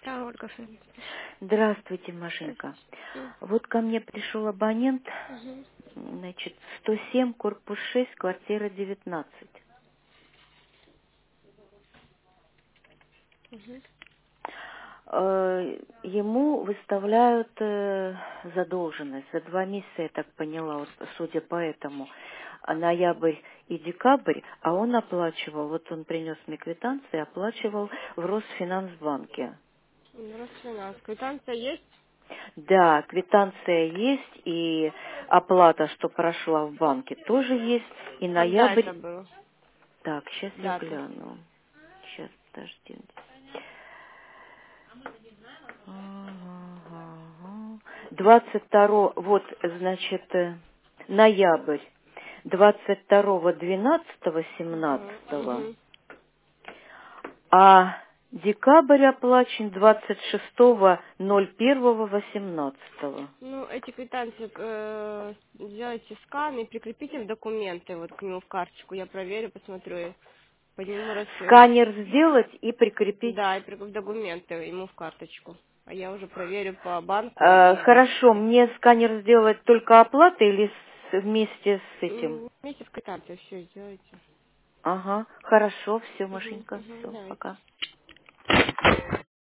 Да, Ольга Федоровна. Здравствуйте, Машенька. Вот ко мне пришел абонент, Угу. значит, 107, корпус 6, квартира 19. Угу. Ему выставляют задолженность за 2 месяца, я так поняла, вот, судя по этому, ноябрь и декабрь, а он оплачивал, вот он принес мне квитанции, оплачивал в Росфинансбанке. Росфинанс. Квитанция есть? Да, квитанция есть, и оплата, что прошла в банке, тоже есть, и Когда ноябрь. это было? Так, сейчас я Дата. гляну. Сейчас, подождите. Ага. 22, вот, значит, ноябрь, 22-12, Угу. 17, Угу. а декабрь оплачен 26-01-18. Ну, эти квитанции сделайте скан и прикрепите в документы, вот к нему в карточку. Я проверю, посмотрю, и подниму расчет. Сканер сделать и прикрепить. Да, и в документы ему в карточку. А я уже проверю по банку и Хорошо, мне сканер сделать только оплаты или вместе с этим? вместе с квитанцией все сделайте. Ага, хорошо, все, Угу. Машенька, Угу. все, Давайте. пока.